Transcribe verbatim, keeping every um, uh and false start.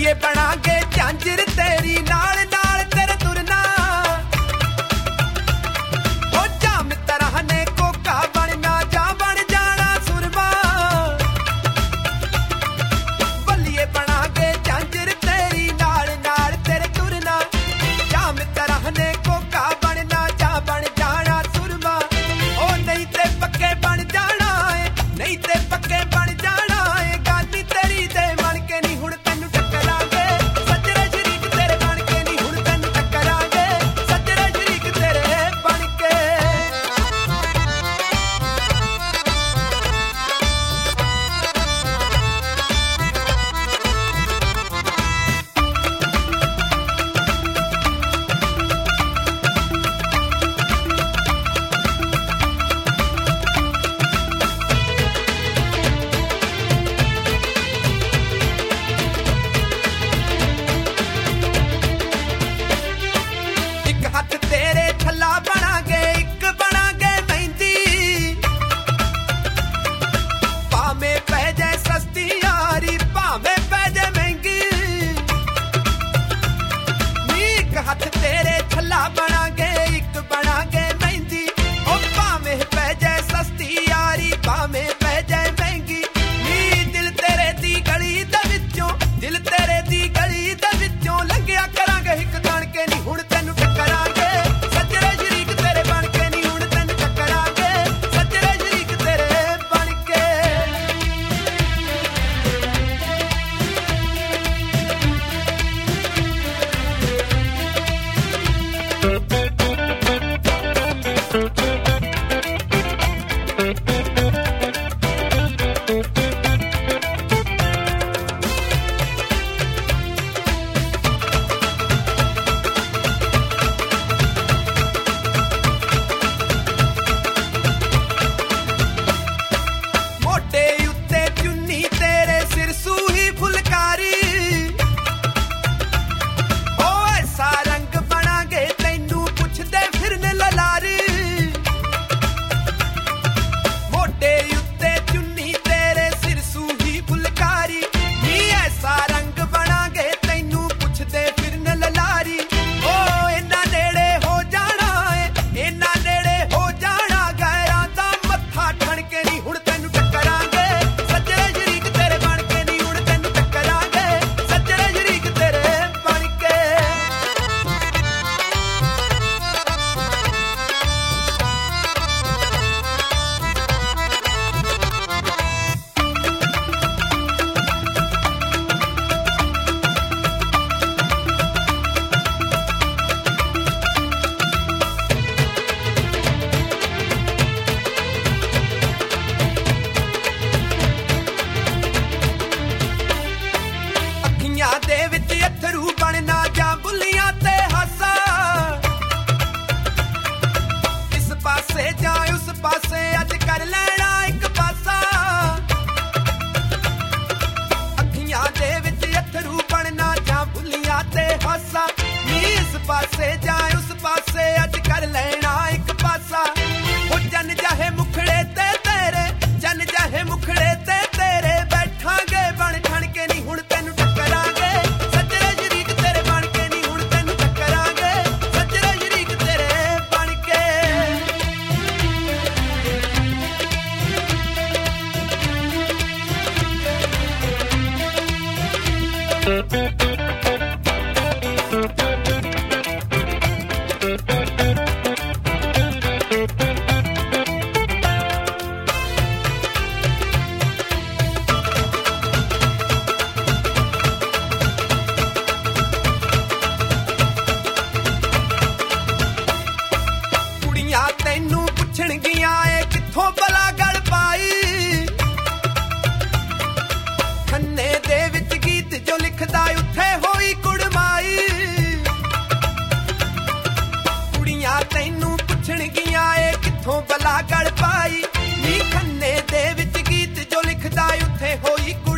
बल्लिए बनांगे झांझर तेरी नाल नाल तेरे तुरना ओ जाम तरह ने कोका बनना जा बन जाना सुरमा बल्लिए बनांगे झांझर तेरी नाल नाल तेरे तुरना जाम तरह ने कोका बनना जा बन जाना सुरमा ओ नहीं ते पक्के बन जाना है नहीं ते पक्के बन जाना है गानी तेरी दे मन के नहीं हुण तैनू टकरांगे सजरे शरीक तेरे बन के नहीं हुण तैनू टकरांगे सजरे शरीक तेरे बन के एक हथ तेरे छल्ला बनांगे एक बनांगे मेहंदी भावें पै जाए सस्ती यारी भावें पै जाए महंगी नी एक हथ तेरे छल्ला बनांगे एक बनांगे मेहंदी ओ भावें पै जाए सस्ती यारी भावें पै जाए महंगी नी दिल तेरे दी गली दे विचों दिल तेरे दी गली दे विचों लंघिया करांगे हिक तण के नहीं हुण तैनू टकरांगे सजरे शरीक तेरे बन के नहीं हुण तैनू टकरांगे सजरे शरीक तेरे बन के मोटे उत्ते चुन्नी तेरे सिर सूही फुलकारी ओ ऐसा रंग बनांगे तैनू पुछदे फिरने ललारी मोटे उत्ते चुन्नी तेरे सिर सूही फुलकारी नी ऐसा रंग बनांगे तैनू पुछदे फिरने ललारी ओ इन्ना नेड़े हो जाना है इन्ना नेड़े हो जाना गैरां दा मत्था ठण के नहीं हुण तैनू टकरांगे सजरे शरीक तेरे बन के नहीं हुण तैनू टकरांगे सजरे शरीक तेरे बन के ਅੱਖੀਆਂ ਦੇ ਵਿੱਚ ਅੱਥਰੂ ਬਣਨਾ ਜਾਂ ਬੁੱਲੀਆਂ ਤੇ ਹਾਸਾ ਇਸ ਪਾਸੇ ਜਾਂ ਉਸ ਪਾਸੇ ਅੱਜ ਕਰ ਲੈਣਾ ਇੱਕ ਪਾਸਾ ਅੱਖੀਆਂ ਦੇ ਵਿੱਚ ਅੱਥਰੂ ਬਣਨਾ ਜਾਂ ਬੁੱਲੀਆਂ ਤੇ ਹਾਸਾ ਨੀ ਇਸ ਪਾਸੇ ਜਾਂ ਉਸ ਪਾਸੇ ਅੱਜ ਕਰ ਲੈਣਾ ਇੱਕ ਪਾਸਾ ਉਹ ਜਨ ਜਾਹੇ ਮੁਖੜੇ ਤੇ ਤੇਰੇ ਜਨ ਜਾਹੇ ਮੁਖੜੇ ਤੇ ਤੇਰੇ ਬੈਠਾਂਗੇ ਬਣ ਠਣ ਕੇ ਨਹੀਂ ਹੁਣ ਤੈਨੂੰ ਟਕਰਾਂਗੇ ਸੱਜਰੇ ਸ਼ਰੀਕ ਤੇਰੇ ਬਣ ਕੇ ਨਹੀਂ ਹੁਣ ਤੈਨੂੰ ਟਕਰਾਂਗੇ ਸੱਜਰੇ ਸ਼ਰੀਕ ਤੇਰੇ ਬਣ ਕੇ ਕੁੜੀਆਂ ਤੈਨੂੰ ਪੁੱਛਣਗੀਆਂ ਏ ਕਿੱਥੋਂ ਬਲਾ ਗਲ ਪਾਈ ਖੰਨੇ ਦੇ ਵਿੱਚ ਗੀਤ ਜੋ ਲਿਖਦਾ ਉੱਥੇ ਹੋਈ ਕੁੜਮਾਈ ਕੁੜੀਆਂ ਤੈਨੂੰ ਪੁੱਛਣਗੀਆਂ ਏ ਕਿੱਥੋਂ ਬਲਾ ਗਲ ਪਾਈ ਨੀ ਖੰਨੇ ਦੇ ਵਿੱਚ ਗੀਤ ਜੋ ਲਿਖਦਾ ਉੱਥੇ ਹੋਈ